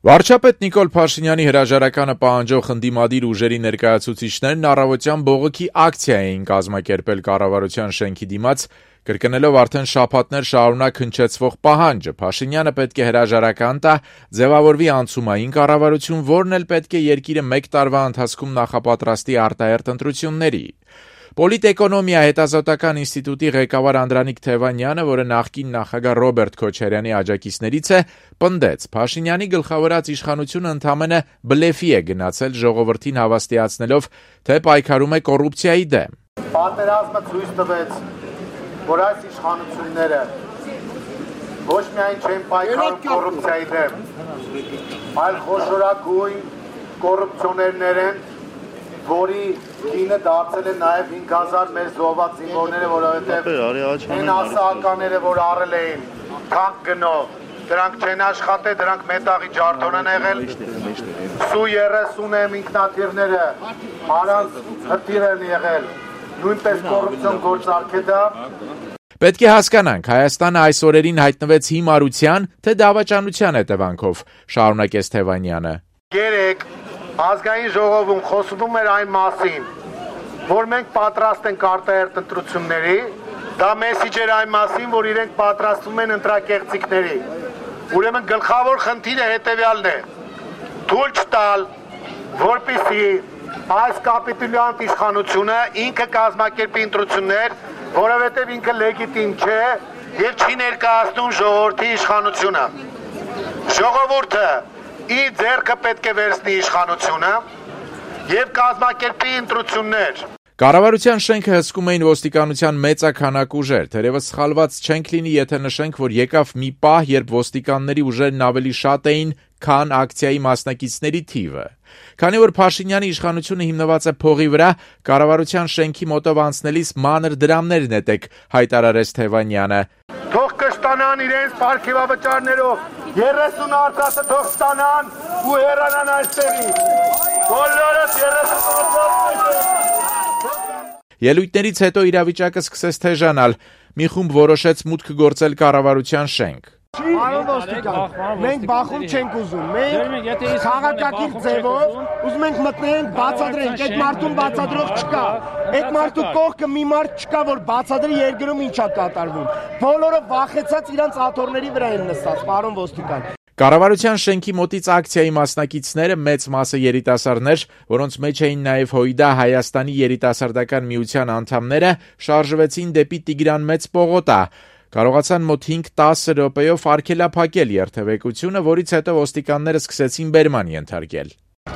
Վարչապետ Նիկոլ Փաշինյանի հրաժարականը պահանջող ընդդիմադիր ուժերի ներկայացուցիչներն առավոտյան բողոքի ակցիա էին կազմակերպել կառավարության շենքի դիմաց, կրկնելով արդեն շաբաթներ շարունակ հնչեցվող պահանջը. Փաշինյանը պետք է հրաժարական տա, ձևավորվի անցումային կառավարություն, որն էլ պետք է երկիրը մեկ տարվա ընթացքում նախապատրաստի արտահերթ ընտրությունների։ Պոլիտէկոնոմիա հետազոտական ինստիտուտի ղեկավար Անդրանիկ Թևանյանը, որը նախկին նախագահ Ռոբերտ Քոչարյանի աջակիցներից է, պնդեց. Փաշինյանի գլխավորած իշխանությունը ընդամենը բլեֆի է գնացել ժողովրդին հավաստիացնելով, թե պայքարում է կոռուպցիայի դեմ։ Պատերազմը ցույց տվեց, որ այս իշխանությունները ոչ միայն չեն պայքարում կոռուպցիայի դեմ, այլ խոշորագույն կոռուպցիոներներ են, որի կինը դարձել է նաև 5000 մեր զոհված զինվորները, որովհետև այն ասականները, որ առել էին թանկ գնով, դրանք չեն աշխատել, դրանք մետաղի ջարդոն են եղել, սու 30 ինքնաթիռները առանց հրթիռ են եղել, նույնպես կոռուպցիոն գործարք է դա։ Պետք է հասկանանք, Հայաստանը այս օրերին հայտնվեց հիմարության, թե դավաճանության հետևանքով, շարունակեց Թևանյանը։ Երեք ազգային ժողովում խոսվում էր այն մասին, որ մենք պատրաստ ենք արտահերթ ընտրությունների, դա մեսիջ էր այն մասին, որ իրենք պատրաստվում են ընտրակեղծիքների։ Ուրեմն գլխավոր խնդիրը հետևյալն է. թույլ չտալ, որպեսզի այս կապիտուլյանտ իշխանությունը ինքը կազմակերպի ընտրություններ, որովհետև ինքը լեգիտիմ չէ եւ չի ներկայացնում ժողովրդի իշխանությունը։ Ժողովուրդը իր ձեռքը պետք է վերցնի իշխանությունը եւ կազմակերպի ընտրություններ։ Կառավարության շենքը հսկում էին ոստիկանության մեծաքանակ ուժեր, թերևս սխալված չենք լինի, եթե նշենք, որ եկավ մի պահ, երբ ոստիկանների ուժերն ավելի շատ էին, քան ակցիայի մասնակիցների թիվը։ Քանի որ Փաշինյանի իշխանությունը հիմնված է փողի վրա, կառավարության շենքի մոտով անցնելիս մանր դրամներ նետեք, հայտարարեց Թևանյանը։ Թող կստանան իրենց պարգևավճարներով, 30 արտասը թող ստանան ու հեռանան այստեղից։ Բոլորս 30 Ելույթներից հետո իրավիճակը սկսեց թեժանալ, մի խումբ որոշեց մուտք գործել կառավարության շենք։ Պարոն ոստիկան, մենք բախում չենք ուզում, մենք քաղաքակիր ձևով ուզում ենք մտնենք, բացատրենք, այդ մարդուն բացատրող չկա, այդ մարդու կողքը մի մարդ չկա, որ բացատրի երկրում ինչա կատարվում, բոլորը վախեցած իրանց աթոռների վրա են նստած, պարոն ոստիկան։ Կառավարության շենքի մոտից ակցիայի մասնակիցները, մեծ մասը երիտասարդներ, որոնց մեջ էին նաև ՀՅԴ Հայաստանի երիտասարդական միության անդամները, շարժվեցին դեպի Տիգրան Մեծ պողոտա։ Կարողացան մոտ 5-10 րոպեով արգելափակել երթևեկությունը, որից հետո ոստիկանները սկսեցին բերման ենթարկել։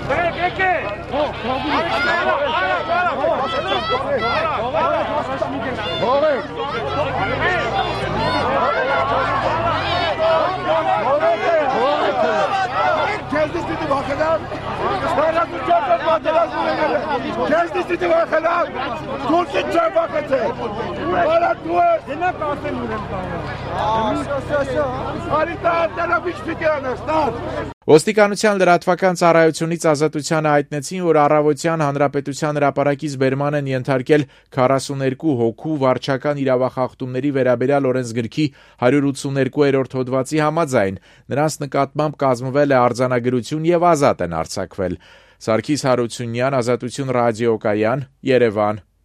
Ոստիկանության լրատվական ծառայությունից Ազատությանը հայտնեցին, որ առավոտյան Հանրապետության հրապարակից բերման են ենթարկել 42 հոգու վարչական իրավախախտումների վերաբերյալ օրենսգրքի 182-րդ հոդվածի համաձայն։ Նրանց նկատմամբ կազմվել է արձանագրություն եւ ազատ են արձակվել։ Սարգիս Հարությունյան, Ազատություն ռադիոկայան, Երևան։